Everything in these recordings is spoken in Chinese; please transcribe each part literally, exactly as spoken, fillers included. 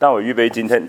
当我预备今天，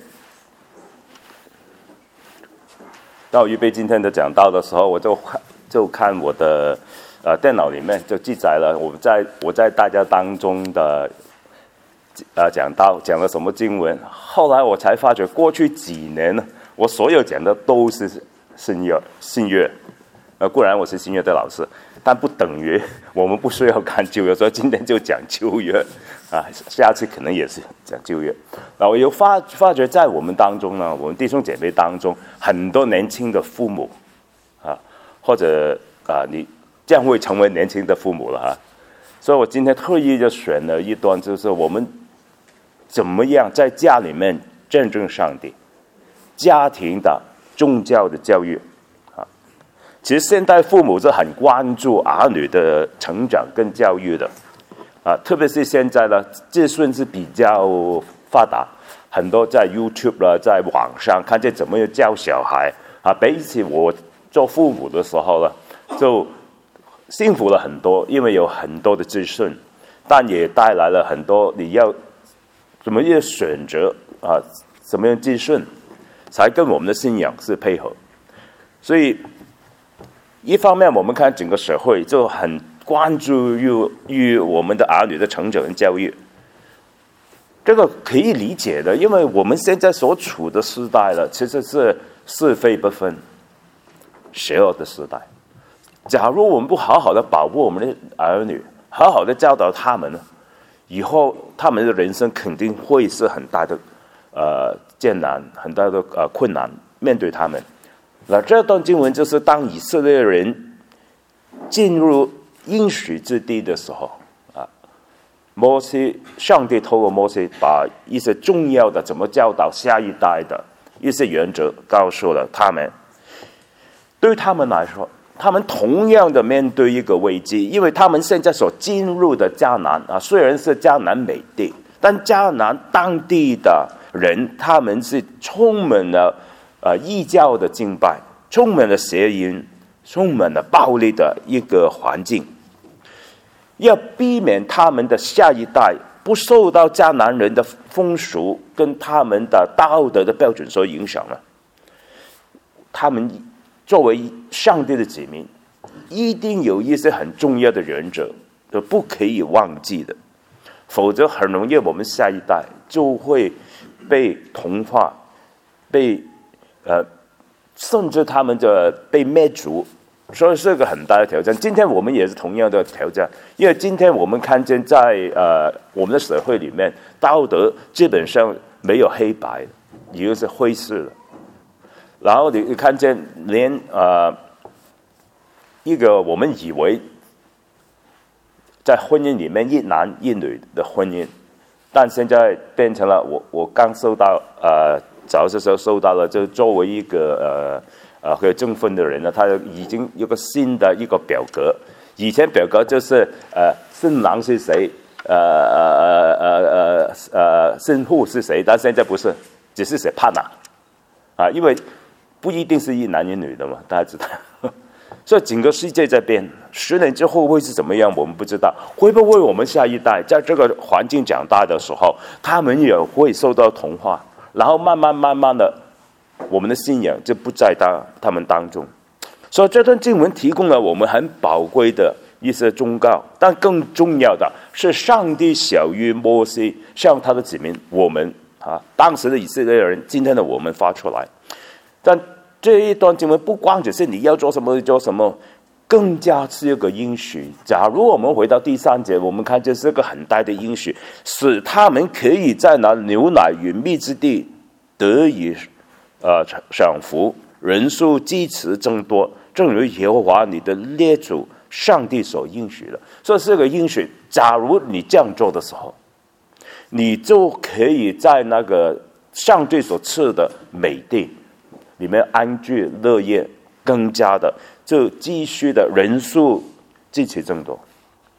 当我预备今天的讲道的时候，我就看就看我的呃电脑里面就记载了我在我在大家当中的呃讲道讲了什么经文。后来我才发觉，过去几年呢，我所有讲的都是新约新约。呃，固然我是新约的老师，但不等于我们不需要看旧约，所以今天就讲旧约啊，下次可能也是讲旧约。然后我又发发觉在我们当中呢，我们弟兄姐妹当中，很多年轻的父母啊，或者啊，你将会成为年轻的父母了啊。所以我今天特意就选了一段，就是我们怎么样在家里面见证上帝，家庭的宗教的教育。其实现代父母是很关注儿女的成长跟教育的，啊，特别是现在呢，资讯是比较发达，很多在 YouTube 啦，在网上看见怎么样教小孩啊。比起我做父母的时候呢，就幸福了很多，因为有很多的资讯，但也带来了很多你要怎么样选择啊，怎么样资讯才跟我们的信仰是配合，所以。一方面，我们看整个社会就很关注于于我们的儿女的成长跟教育，这个可以理解的，因为我们现在所处的时代了，其实是是非不分、邪恶的时代。假如我们不好好的保护我们的儿女，好好的教导他们呢，以后他们的人生肯定会是很大的呃艰难，很大的呃困难面对他们。那这段经文就是当以色列人进入应许之地的时候啊，摩西上帝透过摩西把一些重要的怎么教导下一代的一些原则告诉了他们。对他们来说，他们同样的面对一个危机，因为他们现在所进入的迦南啊，虽然是迦南美地，但迦南当地的人他们是充满了呃，异教的敬拜，充满了邪淫，充满了暴力的一个环境，要避免他们的下一代不受到迦南人的风俗跟他们的道德的标准所影响了。他们作为上帝的子民，一定有一些很重要的原则，都不可以忘记的，否则很容易我们下一代就会被同化，被呃，甚至他们的被灭族，所以是个很大的挑战。今天我们也是同样的挑战，因为今天我们看见在呃我们的社会里面，道德基本上没有黑白，也就是灰色的。然后你看见连呃一个我们以为在婚姻里面一男一女的婚姻，但现在变成了我我刚收到呃。早些时候收到了，就作为一个呃呃可以证婚的人呢，他已经有个新的一个表格。以前表格就是呃新郎是谁，呃呃呃呃呃新妇是谁，但现在不是，只是写 partner 啊，因为不一定是一男一女的嘛，大家知道。所以整个世界在变，十年之后会是怎么样，我们不知道。会不会我们下一代在这个环境长大的时候，他们也会受到同化？然后慢慢慢慢的，我们的信仰就不在他他们当中。所以这段经文提供了我们很宝贵的一些忠告，但更重要的是，上帝小于摩西向他的子民，我们啊，当时的以色列人，今天的我们发出来。但这一段经文不光只是你要做什么做什么，更加是一个应许。假如我们回到第三节，我们看这是个很大的应许，使他们可以在那牛奶与蜜之地得以呃享福，人数基持增多，正如耶和华你的列祖上帝所应许的。所以是个应许，假如你这样做的时候，你就可以在那个上帝所赐的美地里面安居乐业，更加的就继续的人数继续增多。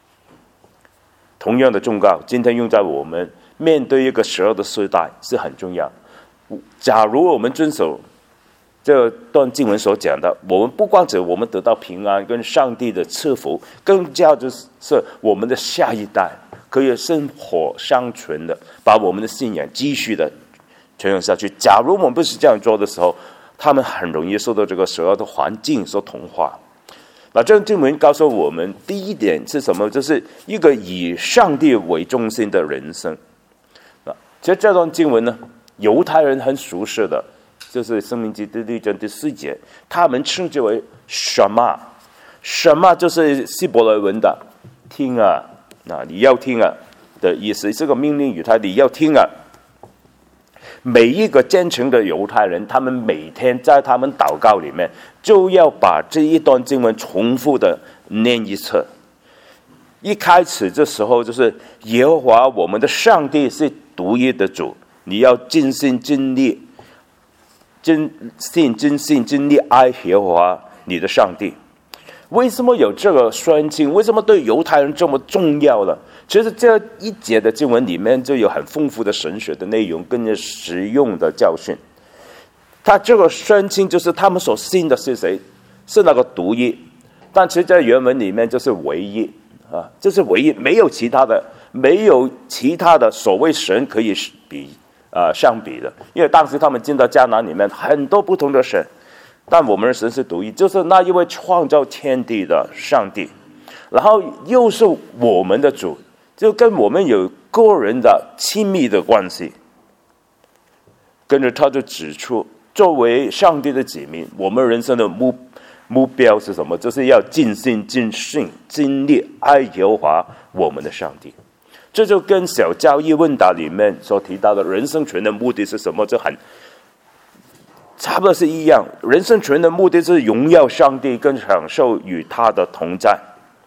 同样的忠告，今天用在我们面对一个邪恶的时代是很重要。假如我们遵守这段经文所讲的，我们不光只我们得到平安跟上帝的赐福，更加就是我们的下一代可以薪火相传的，把我们的信仰继续的传扬下去。假如我们不是这样做的时候，他们很容易受到这个所有的环境所同化。那这段经文告诉我们，第一点是什么？就是一个以上帝为中心的人生。其实这段经文呢，犹太人很熟悉的，就是《申命记》第六章第四节，他们称之为什么？什么就是希伯来文的听啊，那你要听啊的意思，这个命令语，他你要听啊。每一个虔诚的犹太人，他们每天在他们祷告里面，就要把这一段经文重复的念一次。一开始这时候就是耶和华我们的上帝是独一的主，你要尽心尽力、尽心尽心尽力爱耶和华你的上帝。为什么有这个宣称？为什么对犹太人这么重要呢？其实这一节的经文里面就有很丰富的神学的内容，跟着实用的教训。他这个宣称就是他们所信的是谁？是那个独一，但其实在原文里面就是唯一啊，就是唯一，没有其他的，没有其他的所谓神可以比啊、呃、相比的。因为当时他们进到迦南里面很多不同的神，但我们的神是独一，就是那一位创造天地的上帝，然后又是我们的主，就跟我们有个人的亲密的关系。跟着他就指出，作为上帝的子民，我们人生的目目标是什么？就是要尽心尽性尽力爱耶和华我们的上帝。这就跟小教义问答里面所提到的人生存的目的是什么，就很差不多是一样。人生存的目的是荣耀上帝，跟享受与他的同在。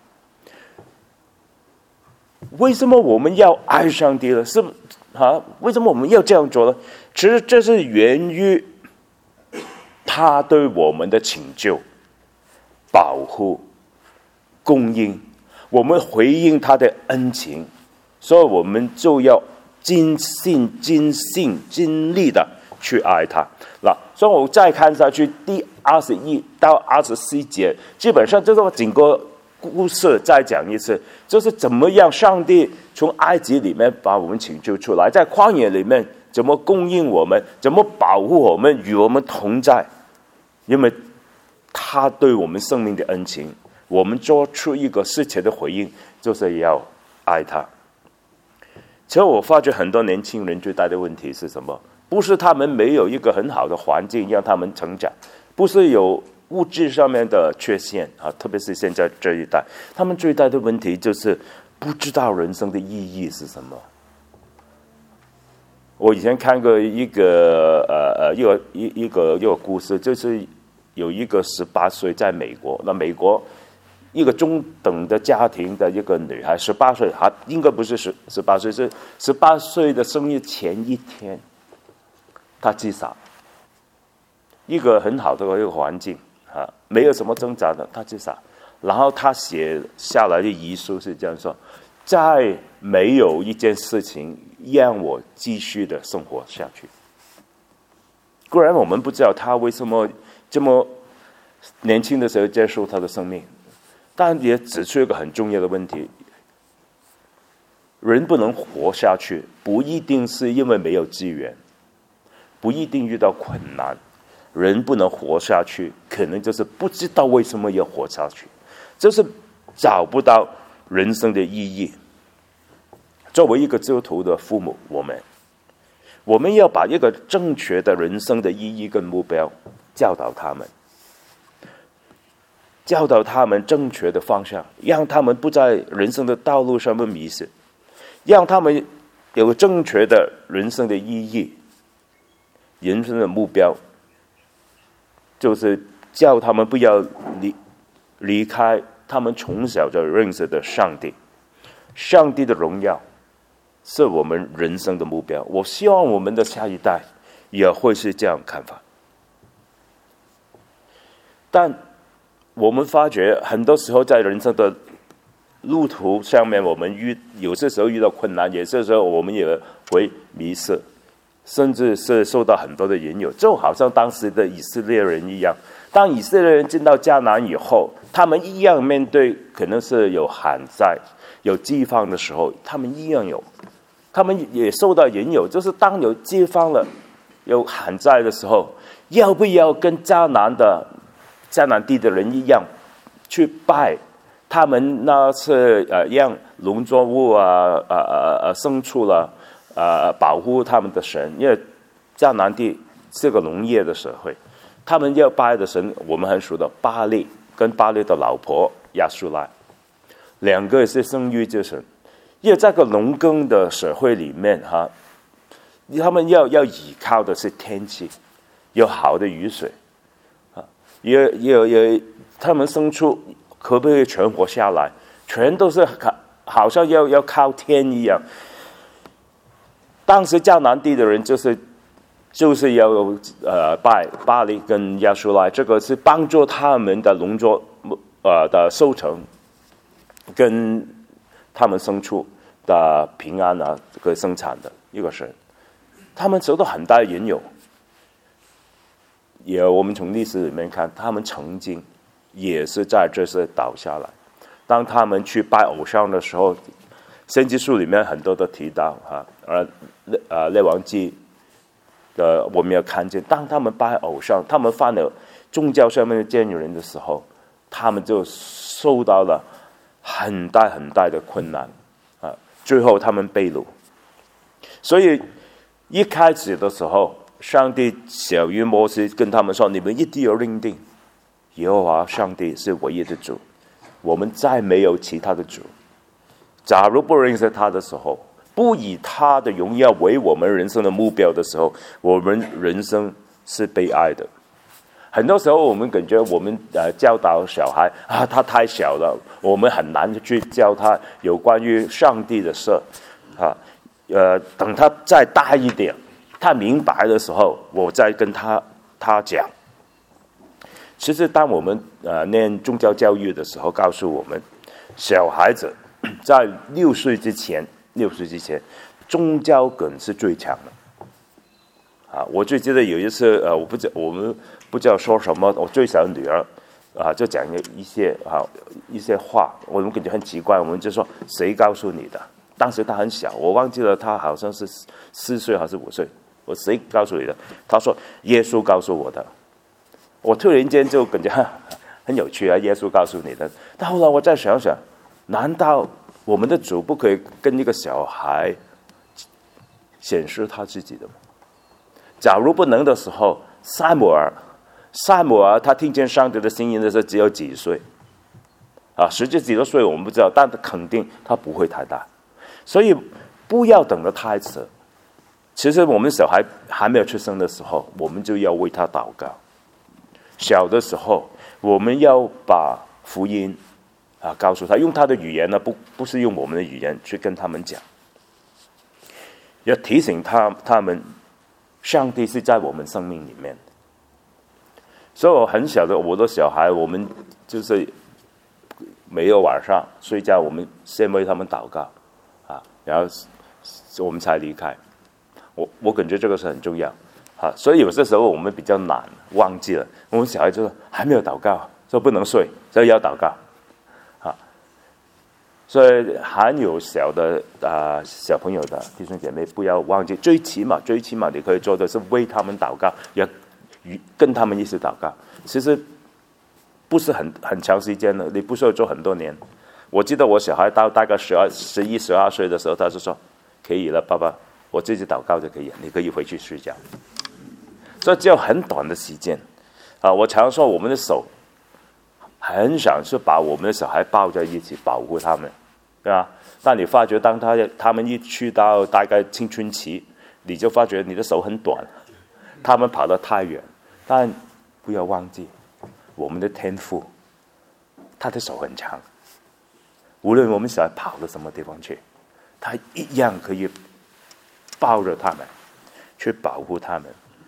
为什么我们要爱上帝呢？是啊，为什么我们要这样做呢？其实这是源于他对我们的拯救、保护、供应，我们回应他的恩情，所以我们就要尽心、尽性、尽力的去爱他。那所以我再看下去，第二十一到二十四节，基本上就是整个故事再讲一次，就是怎么样上帝从埃及里面把我们拯救出来，在旷野里面怎么供应我们，怎么保护我们，与我们同在。因为他对我们生命的恩情，我们做出一个适切的回应，就是要爱他。其实我发觉很多年轻人最大的问题是什么？不是他们没有一个很好的环境让他们成长，不是有物质上面的缺陷啊，特别是现在这一代，他们最大的问题就是不知道人生的意义是什么。我以前看过一个呃呃一个一一个一个故事，就是有一个十八岁在美国，那美国一个中等的家庭的一个女孩，十八岁，还应该不是十十八岁，是十八岁的生日前一天，她自杀。一个很好的一个环境啊，没有什么挣扎的，她自杀。然后她写下来的遗书是这样说：再没有一件事情让我继续的生活下去。固然我们不知道她为什么这么年轻的时候结束她的生命，但也指出一个很重要的问题：人不能活下去，不一定是因为没有资源，不一定遇到困难。人不能活下去，可能就是不知道为什么要活下去，就是找不到人生的意义。作为一个基督徒的父母，我们我们要把一个正确的人生的意义跟目标教导他们，教导他们正确的方向，让他们不在人生的道路上面迷失，让他们有正确的人生的意义，人生的目标，就是叫他们不要离离开他们从小就认识的上帝。上帝的荣耀是我们人生的目标。我希望我们的下一代也会是这样看法。但我们发觉很多时候在人生的路途上面，我们遇有些时候遇到困难，有些时候我们也会迷失，甚至是受到很多的引诱，就好像当时的以色列人一样。当以色列人进到迦南以后，他们一样面对可能是有旱灾、有饥荒的时候，他们一样有，他们也受到引诱，就是当有饥荒了， 有旱灾的时候，要不要跟迦南的迦南地的人一样，去拜他们那是呃让农作物啊呃呃呃牲畜了呃保护他们的神，因为迦南地是个农业的社会，他们要拜的神我们很熟的巴力跟巴力的老婆亚述拉，两个是生育之神。因为这个农耕的社会里面哈，他们要要依靠的是天气，有好的雨水啊，也也也他们牲畜可不可以存活下来，全都是好像要要靠天一样。当时迦南地的人就是就是要呃拜巴力跟亚述拉，这个是帮助他们的农作呃的收成跟他们牲畜的平安啊，这个生产的一个神，他们受到很大的引诱。也我们从历史里面看，他们曾经也是在这些倒下来。当他们去拜偶像的时候，先知书里面很多都提到哈，而呃列王记的我们要看见，当他们拜偶像，他们犯了宗教上面的奸人的时候，他们就受到了很大很大的困难啊，最后他们被掳。所以一开始的时候，上帝小于摩西跟他们说：“你们一定要认定，耶和华上帝是唯一的主，我们再没有其他的主。假如不认识他的时候，不以他的荣耀为我们人生的目标的时候，我们人生是悲哀的。”很多时候我们感觉我们呃教导小孩啊，他太小了，我们很难去教他有关于上帝的事啊。呃，等他再大一点，他明白的时候，我再跟他他讲。其实，当我们呃念宗教教育的时候，告诉我们，小孩子在六岁之前，六岁之前，宗教感是最强的。啊，我最记得有一次，呃，我不知我们不知道说什么，我最小的女儿，啊，就讲一些啊一些话，我们感觉很奇怪，我们就说谁告诉你的？当时她很小，我忘记了，她好像是四岁还是五岁。我谁告诉你的？她说耶稣告诉我的。我突然间就感觉很有趣啊，耶稣告诉你的。但后来我再想想，难道我们的主不可以跟一个小孩显示他自己的吗？假如不能的时候，撒母耳，撒母耳他听见上帝的声音的时候只有几岁，啊，实际几多岁我们不知道，但肯定他不会太大，所以不要等得太迟。其实我们小孩还没有出生的时候，我们就要为他祷告。小的时候，我们要把福音啊告诉他，用他的语言呢，不不是用我们的语言去跟他们讲，要提醒他他们。上帝是在我们生命里面，所以我很小的我的小孩，我们就是每个晚上睡觉，我们先为他们祷告啊，然后我们才离开。我我感觉这个是很重要啊，所以有些时候我们比较懒，忘记了。我们小孩就说还没有祷告，说不能睡，所以要祷告啊。所以还有小的啊、呃、小朋友的弟兄姐妹，不要忘记，最起码最起码你可以做的是为他们祷告，也跟他们一起祷告。其实不是很很长时间的，你不需要做很多年。我记得我小孩到大概十二、十一、十二岁的时候，他就说：“可以了，爸爸，我自己祷告就可以了，你可以回去睡觉。”所以只有很短的时间啊！我常说，我们的手很想是把我们的小孩抱在一起，保护他们。对吧？但你发觉，当他他们一去到大概青春期，你就发觉你的手很短，他们跑得太远。但不要忘记，我们的天父，他的手很长。无论我们小孩跑到什么地方去，他一样可以抱着他们，去保护他们。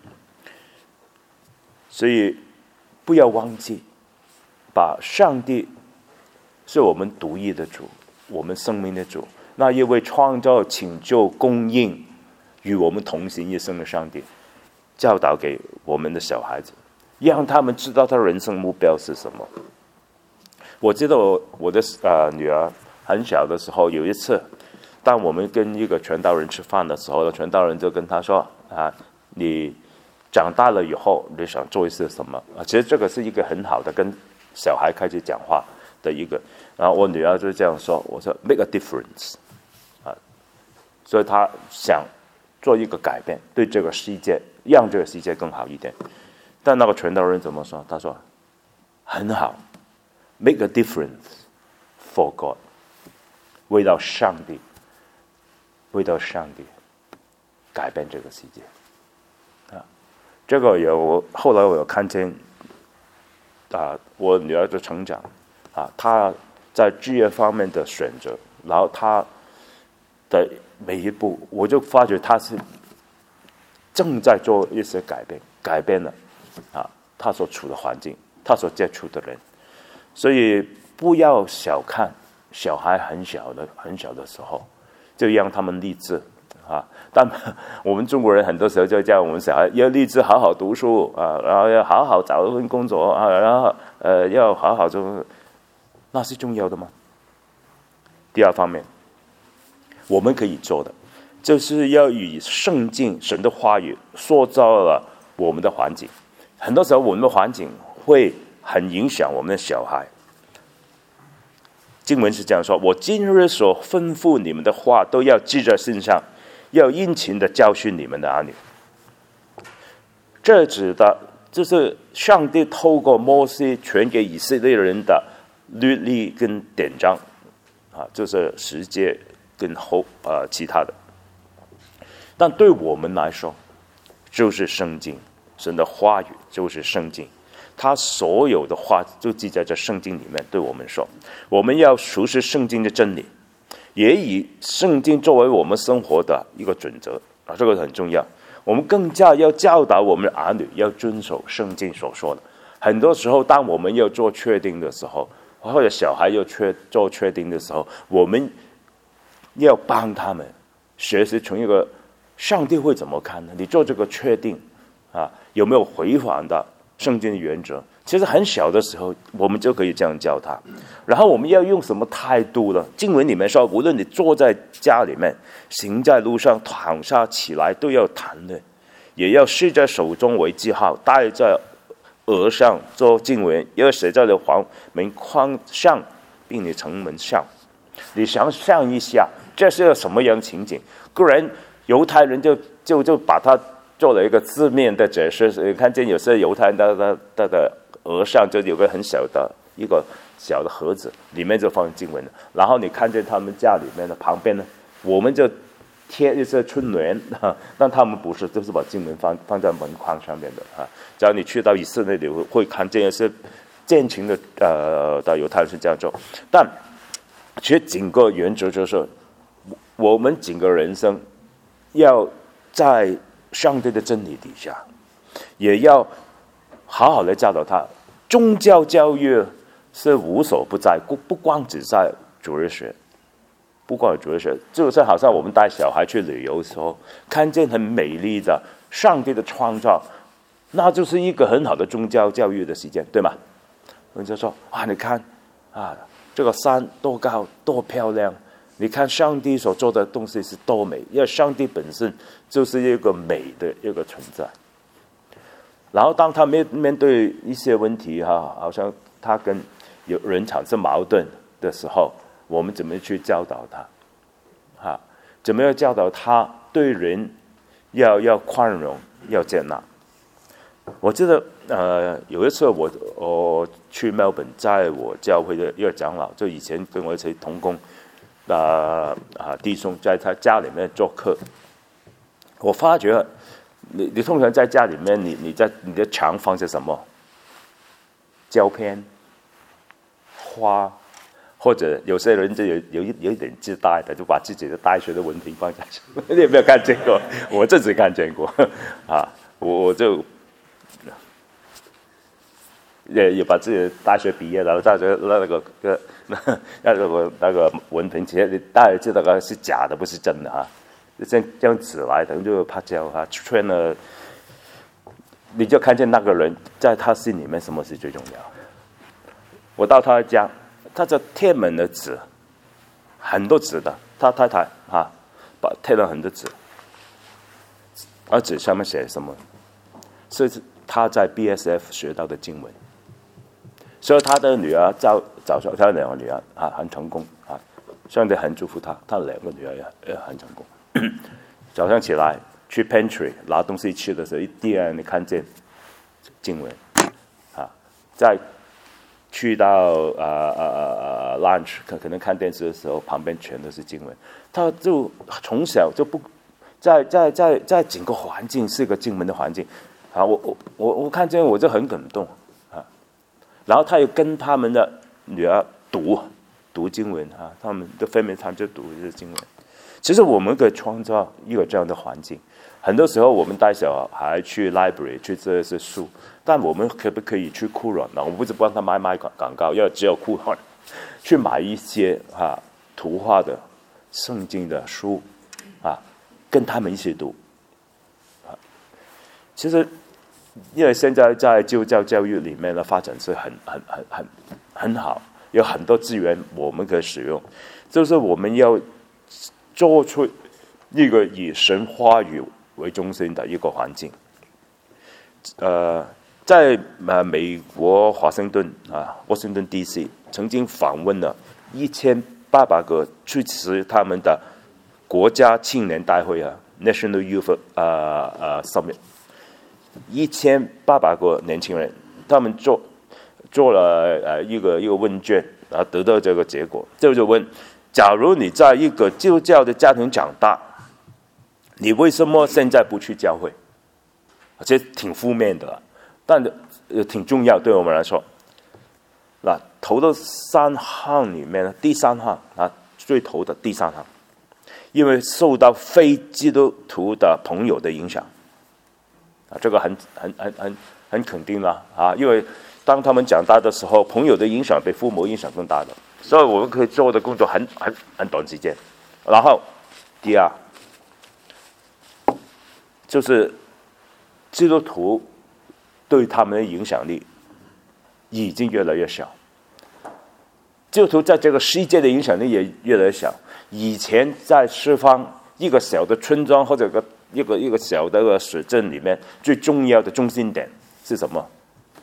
所以不要忘记，把上帝是我们独一的主。我们生命的主，那一位创造、拯救、供应与我们同行一生的上帝，教导给我们的小孩子，让他们知道他人生目标是什么。我记得我我的呃女儿很小的时候，有一次，当我们跟一个传道人吃饭的时候，传道人就跟他说：“啊，你长大了以后你想做一些什么啊？其实这个是一个很好的跟小孩开始讲话的一个。然后我女儿就这样说，我说 make a difference 啊，所以她想做一个改变，对这个世界让这个世界更好一点。但那个传道人怎么说？他说很好 ，make a difference for God， 为到上帝，为到上帝改变这个世界啊。这个有后来我有看见啊，我女儿的成长啊，她在职业方面的选择，然后她的每一步，我就发觉她是正在做一些改变，改变了啊，她所处的环境，她所接触的人，所以不要小看小孩很小的很小的时候，就让他们立志啊。但我们中国人很多时候就叫我们小孩要立志好好读书啊，然后要好好找一份工作啊，然后呃要好好做，那是重要的吗？第二方面，我们可以做的，就是要以圣经神的话语塑造了我们的环境。很多时候我们的环境会很影响我们的小孩。经文是这样说：我今日所吩咐你们的话都要记在心上，要殷勤的教训你们的儿女。这指的就是上帝透过摩西传给以色列人的律例跟典章啊，就是十诫跟后呃其他的。但对我们来说，就是圣经，神的话语就是圣经。他所有的话就记在这圣经里面，对我们说，我们要熟悉圣经的真理，也以圣经作为我们生活的一个准则啊，这个很重要。我们更加要教导我们的儿女要遵守圣经所说的。很多时候，当我们要做确定的时候，或者小孩要确做确定的时候，我们要帮他们学习从一个上帝会怎么看呢？你做这个确定啊，有没有违反的圣经的原则？其实很小的时候，我们就可以这样教他。然后我们要用什么态度呢？经文里面说，无论你坐在家里面，行在路上，躺下起来，都要谈论，也要系在手中为记号，戴在额上做经文，要写在了房门框上，并你城门上。你想象一下，这是个什么样情景？个人犹太人就就就把它做了一个字面的解释。你看见有些犹太人的的的的额上就有个很小的一个小的盒子，里面就放经文了。然后你看见他们家里面的旁边呢，我们就贴一些春联，但他们不是，就是把经文放放在门框上面的啊。只要你去到以色列，你会看见一些虔诚的呃的犹太人是这样做。但其实整个原则就是，我们整个人生要在上帝的真理底下，也要好好的教导他。宗教教育是无所不在，不不光只在主日学，不光主日学，就是好像我们带小孩去旅游的时候，看见很美丽的上帝的创造，那就是一个很好的宗教教育的时间，对吗？我们就说啊，你看啊，这个山多高多漂亮，你看上帝所做的东西是多美，因为上帝本身就是一个美的一个存在。然后当他面面对一些问题哈，好像他跟有人产生矛盾的时候，我们怎么去教导他？哈，怎么样教导他对人要要宽容，要接纳？我记得呃有一次我我去 Melbourne， 在我教会的一个长老，就以前跟我一起同工的啊弟兄，在他家里面做客，我发觉你你通常在家里面，你你在你的墙放些什么？胶片、花，或者有些人就有有一有一点自大的，就把自己的大学的文凭放下去。你有没有看见过？我自己看见过啊，我我就。也也把自己的大学毕业了，大学那个个那那个那个文凭，其实你大家知道那是假的，不是真的啊，这样这样纸来的，就怕胶啊，穿了，你就看见那个人在他心里面什么是最重要。我到他家，他就贴满了纸，很多纸的，他太太啊，把贴了很多纸，而纸上面写什么？ 是他在 B S F 学到的经文。所以他的女儿早早上，他两个女儿啊很成功啊，上帝很祝福他，他两个女儿也也很成功。早上起来去 pantry 拿东西吃的时候，第一眼你看见经文啊，再去到呃呃呃 lunch 可可能看电视的时候，旁边全都是经文。他就从小就不在在在在整个环境是个经文的环境啊，我我我我看见我就很感动啊。然后他又跟他们的女儿读读经文啊，他们的分别他就读这经文。其实我们可以创造一个这样的环境。很多时候我们带小孩去 library 去这些书，但我们可不可以去酷软呢？我不是帮他买买广告，因为只有酷软去买一些啊图画的圣经的书啊，跟他们一起读啊。其实因为现在在基督教教育里面的发展是很很很很很好，有很多资源我们可以使用，就是我们要做出一个以神话语为中心的一个环境。呃，在呃美国华盛顿啊，华盛顿 D C 曾经访问了一千八百个支持他们的国家青年大会啊 ，National Youth 呃呃 Summit。一千八百个年轻人，他们做做了呃一个一个问卷，然后得到这个结果，就是问：假如你在一个基督教的家庭长大，你为什么现在不去教会？其实挺负面的，但呃挺重要，对我们来说。那头的三行里面，第三行啊，最头的第三行，因为受到非基督徒的朋友的影响。这个很很很很很肯定了啊，因为当他们长大的时候，朋友的影响比父母影响更大的，所以我们可以做的工作很很很短时间。然后第二就是基督徒对他们的影响力已经越来越小，基督徒在这个世界的影响力也越来越小。以前在释放一个小的村庄或者个一个一个小的个市镇里面，最重要的中心点是什么？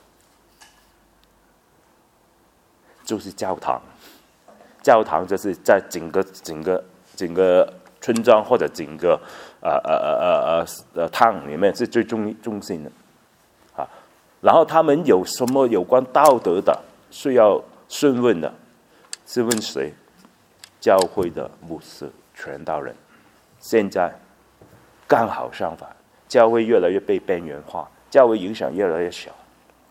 就是教堂。教堂就是在整个整个整个村庄或者整个呃呃呃呃呃 town 里面是最中中心的啊。然后他们有什么有关道德的需要询问的，是问谁？教会的牧师、传道人。现在刚好相反，教会越来越被边缘化，教会影响越来越小。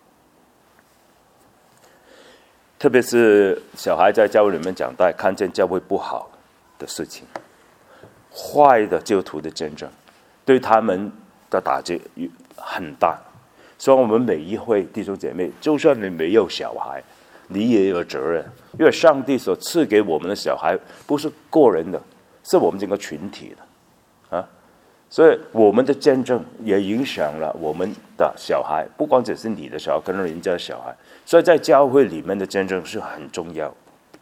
特别是小孩在教会里面长大，看见教会不好的事情，坏的基督徒的见证，对他们的打击很大。所以我们每一位弟兄姐妹，就算你没有小孩，你也有责任，因为上帝所赐给我们的小孩不是个人的，是我们整个群体的啊。所以我们的见证也影响了我们的小孩，不光只是你的小孩，可能人家的小孩。所以在教会里面的见证是很重要。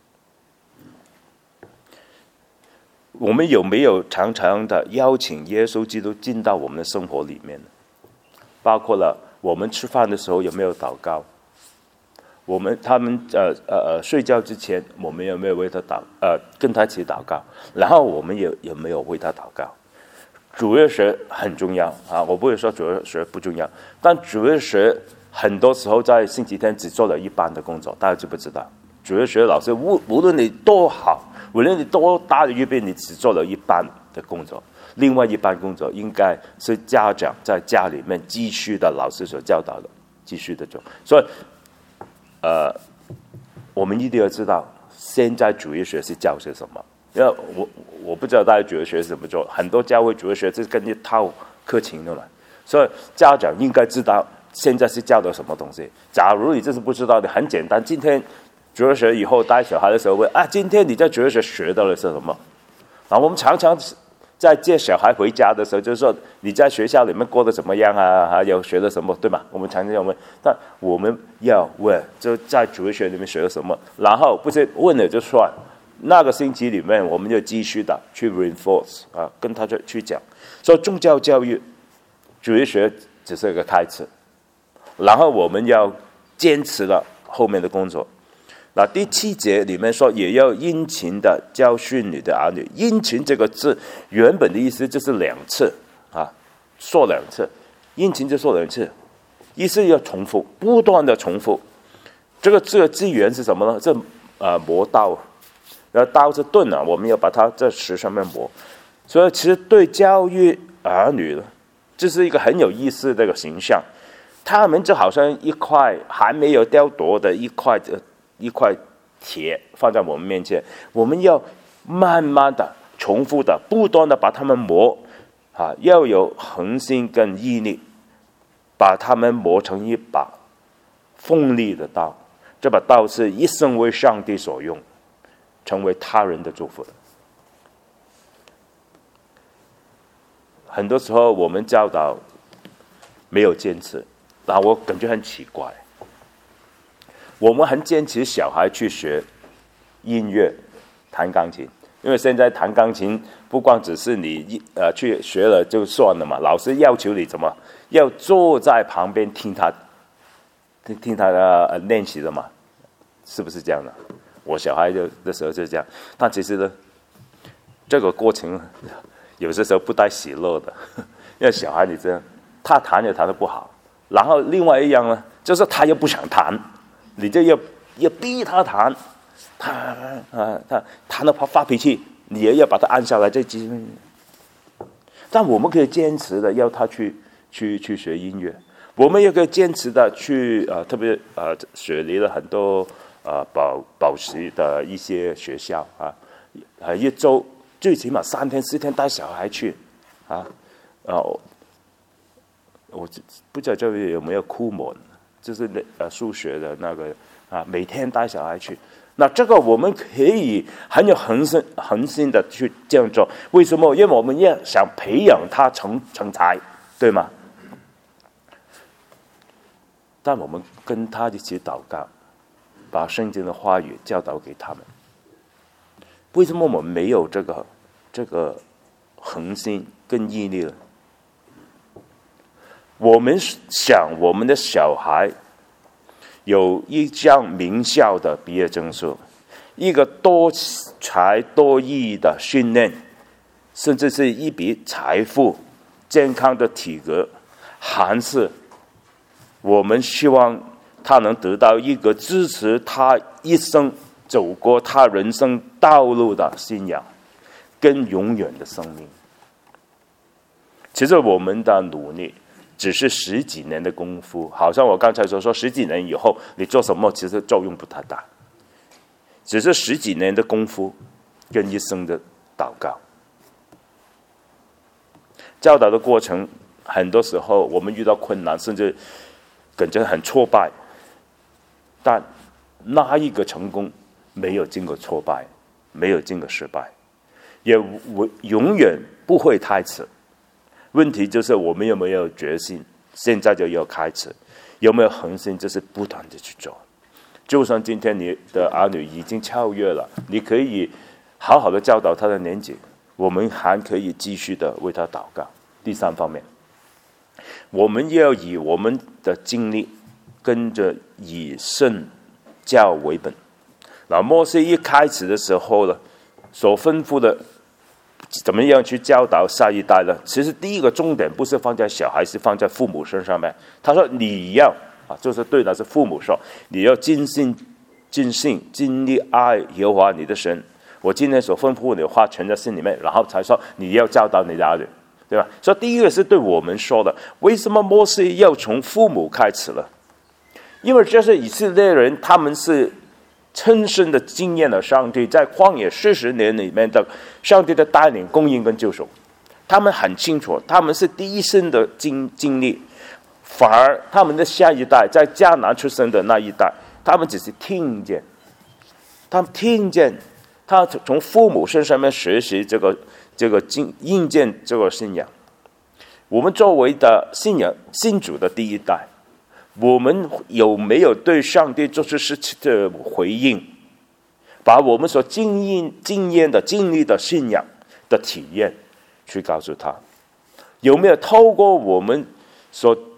我们有没有常常的邀请耶稣基督进到我们的生活里面呢？包括了我们吃饭的时候有没有祷告？我们他们呃呃呃睡觉之前，我们有没有为他祷呃跟他一起祷告？然后我们有有没有为他祷告？主日学很重要啊！我不会说主日学不重要，但主日学很多时候在星期天只做了一半的工作，大家知不知道？主日学老师无无论你多好，无论你多大的预备，你只做了一半的工作，另外一半工作应该是家长在家里面继续的老师所教导的，继续的做。所以，呃，我们一定要知道，现在主日学是教些什么。因为我我不知道大家主日学怎么做，很多教会主日学是跟一套课程的嘛，所以家长应该知道现在是教的什么东西。假如你这是不知道的，很简单，今天主日学以后带小孩的时候问啊，今天你在主日学学到的是什么？啊，我们常常在接小孩回家的时候，就是说你在学校里面过得怎么样啊？还有学了什么，对吧？我们常常要问，但我们要问，就在主日学里面学了什么，然后不是问了就算。那个星期里面，我们就继续的去 reinforce 啊，跟他去去讲。所以宗教教育、主日学只是一个开始，然后我们要坚持了后面的工作。那第七节里面说，也要殷勤的教训你的儿女。殷勤这个字原本的意思就是两次啊，说两次，殷勤就说两次，意思要重复，不断的重复。这个字的字源是什么呢？这呃磨刀，然后刀是钝啊，我们要把它在石上面磨。所以其实对教育儿女呢，这是一个很有意思的一个形象。他们就好像一块还没有雕琢的一块一块铁放在我们面前，我们要慢慢的、重复的、不断的把它们磨啊，要有恒心跟毅力，把它们磨成一把锋利的刀。这把刀是一生为上帝所用，成为他人的祝福的。很多时候我们教导没有坚持，那我感觉很奇怪。我们很坚持小孩去学音乐，弹钢琴，因为现在弹钢琴不光只是你呃去学了就算了嘛，老师要求你怎么要坐在旁边听他听听他的、呃、练习的嘛，是不是这样的？我小孩就的时候就是这样，但其实呢，这个过程有些时候不带喜乐的，因为小孩你知道，他弹也弹得不好，然后另外一样呢，就是他又不想弹。你就要要逼他弹，他啊他弹到发脾气，你也要把他按下来。这几，但我们可以坚持的要他去去去学音乐，我们也可以坚持的去呃，特别呃，雪梨了很多呃保保时的一些学校啊，呃一周最起码三天四天带小孩去啊，呃，我不知道这里有没有库门。就是呃数学的那个啊，每天带小孩去，那这个我们可以很有恒心恒心的去这样做。为什么？因为我们也想培养他成成才，对吗？但我们跟他一起祷告，把圣经的话语教导给他们。为什么我们没有这个这个恒心跟毅力呢？我们想我们的小孩有一张名校的毕业证书，一个多才多艺的训练，甚至是一笔财富、健康的体格，还是我们希望他能得到一个支持他一生走过他人生道路的信仰，跟永远的生命。其实我们的努力只是十几年的功夫，好像我刚才所说，十几年以后你做什么其实作用不太大，只是十几年的功夫跟一生的祷告。教导的过程，很多时候我们遇到困难，甚至感觉很挫败，但那一个成功没有经过挫败，没有经过失败，也永远不会太迟。问题就是我们有没有决心，现在就要开始，有没有恒心，就是不断的去做。就算今天你的儿女已经超越了，你可以好好的教导他的年纪，我们还可以继续的为他祷告。第三方面，我们要以我们的经历跟着以圣教为本。那摩西一开始的时候呢，所吩咐的怎么样去教导下一代呢？其实第一个重点不是放在小孩，是放在父母身上面。他说你要啊，就是对的是父母说，你要尽心、尽性、尽力爱耶和华你的神。我今天所吩咐你的话存在心里面，然后才说你要教导你的儿女，对吧？所以第一个是对我们说的。为什么摩西要从父母开始了？因为这是以色列人，他们是亲身的经验了上帝在旷野四十年里面的上帝的带领、供应跟救赎，他们很清楚，他们是第一身的经经历。反而他们的下一代，在迦南出生的那一代，他们只是听见，他们听见，他从父母身上面学习这个这个经印见这个信仰。我们作为的信仰信主的第一代，我们有没有对上帝做出实际的回应？把我们所经验、经验的、经历的信仰的体验，去告诉他，有没有透过我们所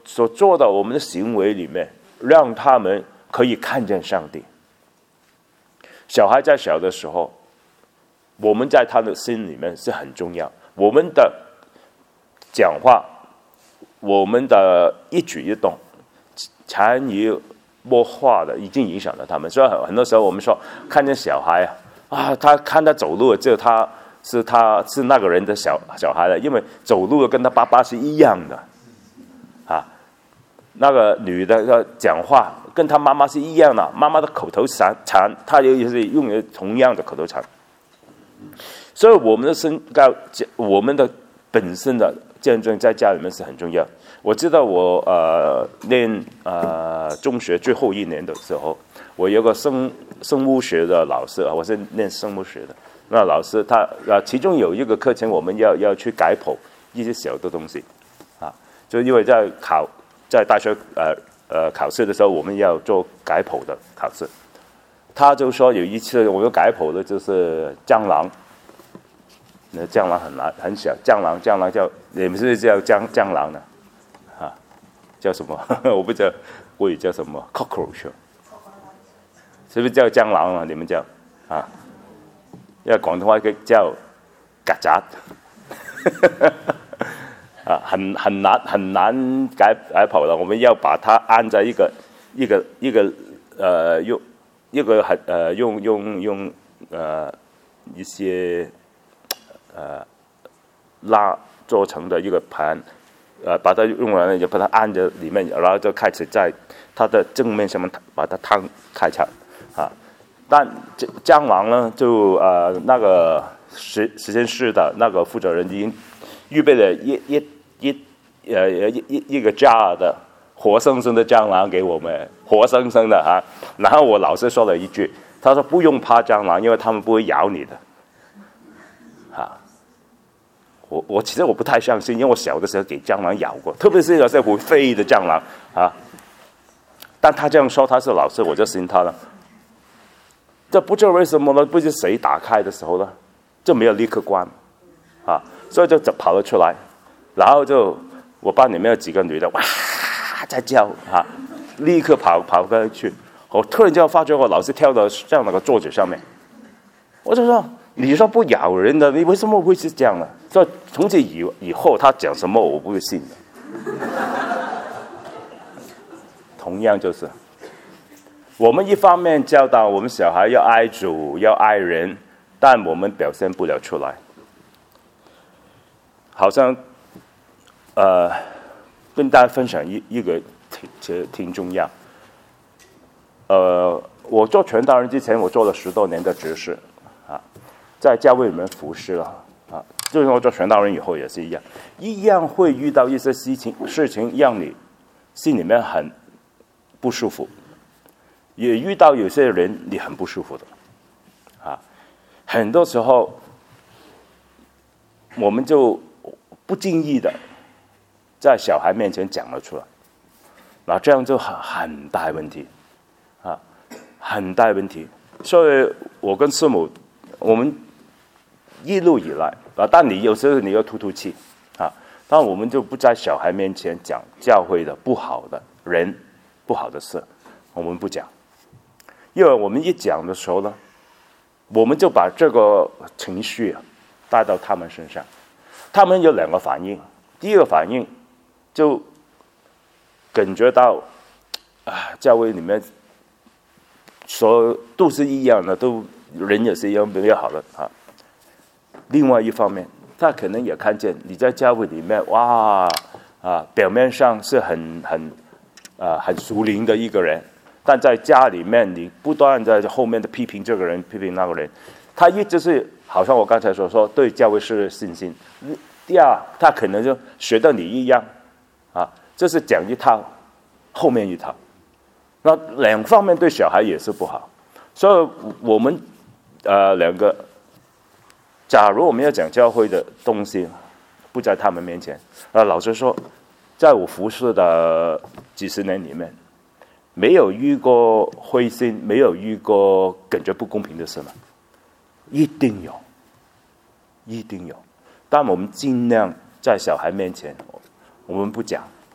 所做的我们的行为里面，让他们可以看见上帝。小孩在小的时候，我们在他的心里面是很重要，我们的讲话，我们的一举一动，潜移默化的已经影响了他们。所以很多时候我们说，看见小孩啊，啊，他看他走路，就他是他是那个人的小小孩了，因为走路跟他爸爸是一样的，啊，那个女的讲话跟他妈妈是一样的，妈妈的口头禅，禅他也是用同样的口头禅。所以我们的身高，我们的本身的见证在家里面是很重要。我知道我呃念呃中学最后一年的时候，我有个生生物学的老师啊，我是念生物学的。那老师他呃其中有一个课程，我们要要去解剖一些小的东西，啊，就因为在考在大学呃呃考试的时候，我们要做解剖的考试。他就说有一次我们解剖的就是蟑螂。那蟑螂很难很小，蟑螂蟑螂叫你们是不是叫蟑蟑螂呢？啊，叫什么？我不知道国语叫什么 ，cockroach， 是不是叫蟑螂啊？你们叫啊？因为广东话叫曱甴，啊，很很难很难解解剖的。我们要把它安在一个一个一个呃用一个很呃用用用呃一些。呃，蜡做成的一个盘，呃，把它用完了，就把它按在里面，然后就开始在它的正面上面把它摊开来，啊。但蟑螂呢，就呃那个实实验室的那个负责人已经预备了一一一呃一一一个 jar 的活生生的蟑螂给我们，活生生的啊。然后我老师说了一句，他说不用怕蟑螂，因为他们不会咬你的。啊，我我其实我不太相信，因为我小的时候给蟑螂咬过，特别是有些会飞的蟑螂啊。但他这样说，他是老师，我就信他了。这不知道为什么呢？不知谁打开的时候呢，就没有立刻关，啊，所以就跑了出来，然后就我班里面有几个女的哇在叫啊，立刻跑跑过去。我突然间发觉我老师跳到这样那个桌子上面，我就说。你说不咬人的，你为什么会是这样呢？所以从此以以后，他讲什么我不会信的。同样就是，我们一方面教导我们小孩要爱主、要爱人，但我们表现不了出来。好像，呃，跟大家分享一一个挺其实挺重要。呃，我做传道人之前，我做了十多年的执事。在教会里面服侍了啊，就算我做传道人以后也是一样，一样会遇到一些事情，事情让你心里面很不舒服，也遇到有些人你很不舒服的啊。很多时候我们就不经意的在小孩面前讲了出来，那这样就很很大问题啊，很大问题。所以我跟师母，我们。一路以来啊，但你有时候你要吐吐气啊，但我们就不在小孩面前讲教会的不好的人、不好的事，我们不讲，因为我们一讲的时候呢，我们就把这个情绪啊带到他们身上，他们有两个反应，第一个反应就感觉到啊，教会里面所都是一样的，都人也是一样比较好的啊。另外一方面，他可能也看见你在教会里面，哇啊，表面上是很很啊、呃、很属灵的一个人，但在家里面你不断在后面的批评这个人，批评那个人，他一直是好像我刚才所说，对教会是信心。第二，他可能就学到你一样啊，这是讲一套，后面一套，那两方面对小孩也是不好，所以我们呃两个。假如我们要讲教会的东西，不在他们面前，啊，老实说，在我服侍的几十年里面，没有遇过灰心，没有遇过感觉不公平的事吗？一定有，一定有。但我们尽量在小孩面前，我们不讲，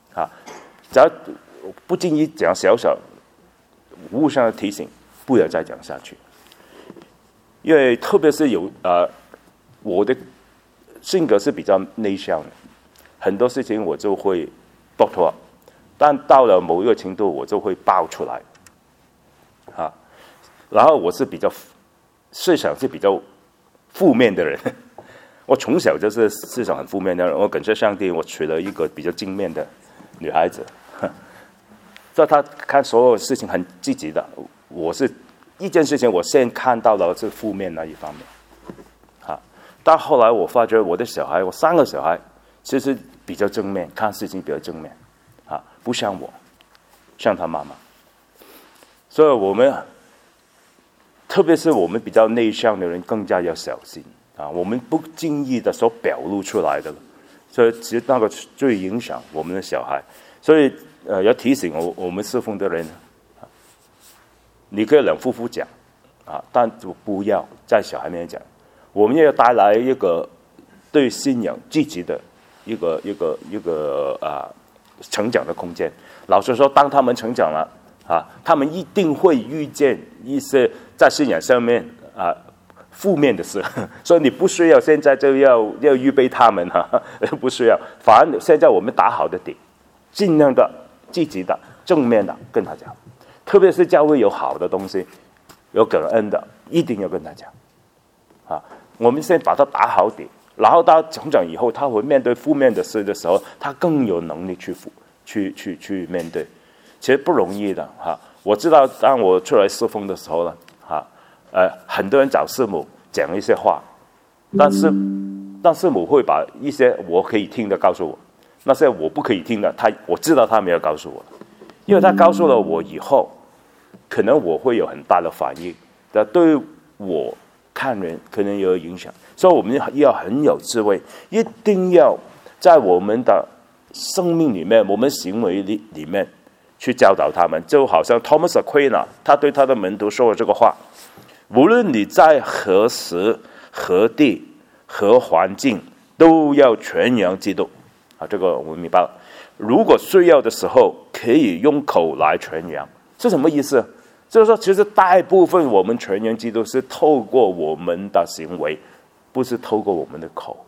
啊，只要不经意讲小小无上的提醒，不要再讲下去。因为特别是有呃，我的性格是比较内向的，很多事情我就会不拖，但到了某一个程度，我就会爆出来，啊，然后我是比较思想是比较负面的人，我从小就是思想很负面的人。我感谢上帝，我娶了一个比较正面的女孩子，所以她看所有事情很积极的，我是。一件事情，我先看到了是负面那一方面，啊，但后来我发觉我的小孩，我三个小孩，其实比较正面，看事情比较正面，啊，不像我，像他妈妈。所以我们，特别是我们比较内向的人，更加要小心啊，我们不经意的所表露出来的，所以其实那个最影响我们的小孩。所以呃，要提醒我我们侍奉的人。你可以两夫妇讲，啊，但就不要在小孩面前讲。我们要带来一个对信仰积极的一个一个一个啊成长的空间。老实说，当他们成长了啊，他们一定会遇见一些在信仰上面啊负面的事，所以你不需要现在就要要预备他们哈、啊，不需要。反而现在我们打好的底，尽量的积极的正面的跟他讲。特别是教会有好的东西，有感恩的，一定要跟他讲，啊，我们先把他打好底，然后他成长以后，他会面对负面的事的时候，他更有能力去去去去面对，其实不容易的哈、啊。我知道，当我出来侍奉的时候呢，哈、啊，呃，很多人找师母讲一些话，但是但师母会把一些我可以听的告诉我，那些我不可以听的，他我知道他没有告诉我，因为他告诉了我以后。可能我会有很大的反应，但对我看人可能有影响，所以我们要很有智慧，一定要在我们的生命里面、我们行为里里面去教导他们。就好像 Thomas Aquinas 他对他的门徒说了这个话：无论你在何时、何地、何环境，都要传扬基督。啊，这个我们明白了。如果需要的时候，可以用口来传扬，是什么意思？就是说，其实大部分我们传扬基督是透过我们的行为，不是透过我们的口。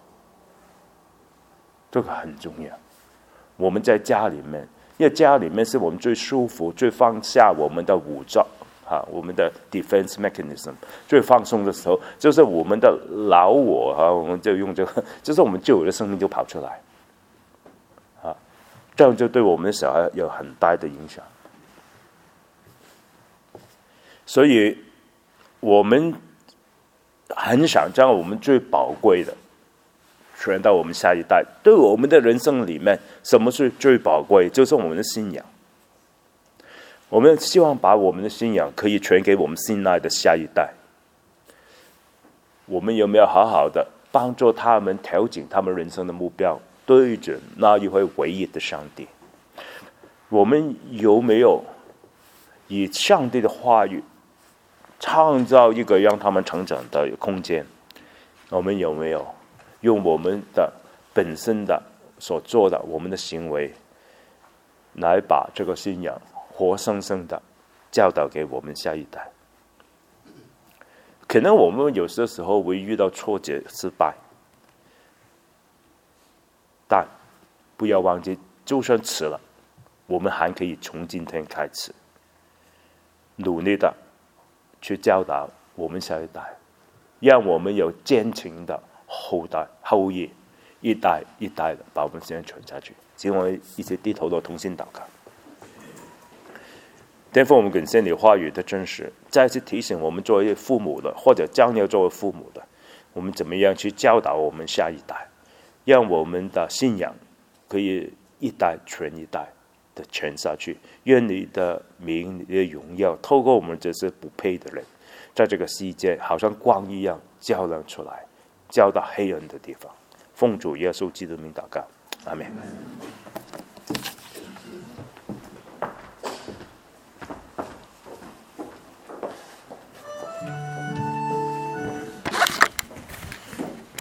这个很重要。我们在家里面，因为家里面是我们最舒服、最放下我们的武装啊，我们的 defense mechanism 最放松的时候，就是我们的老我啊，我们就用这个，就是我们旧有的生命就跑出来啊，这样就对我们的小孩有很大的影响。所以，我们很想将我们最宝贵的传到我们下一代。对我们的人生里面，什么是最宝贵？就是我们的信仰。我们希望把我们的信仰可以传给我们信赖的下一代。我们有没有好好的帮助他们调整他们人生的目标，对准那一位唯一的上帝？我们有没有以上帝的话语创造一个让他们成长的空间？我们有没有用我们的本身的所做的我们的行为，来把这个信仰活生生的教导给我们下一代？可能我们有些时候会遇到挫折、失败，但不要忘记，就算迟了，我们还可以从今天开始，努力的去教导我们下一代，让我们有坚强的后代后裔，一代一代的把我们信仰传下去。请我们一起低头的同心祷告。天父，我们感谢你话语的真实，再次提醒我们作为父母的，或者将要作为父母的，我们怎么样去教导我们下一代，让我们的信仰可以一代传一代的传下去。愿你的名、你的荣耀透过我们这些不配的人，在这个世界好像光一样照亮出来，照到黑暗的地方。奉主耶稣基督名祷告，阿们。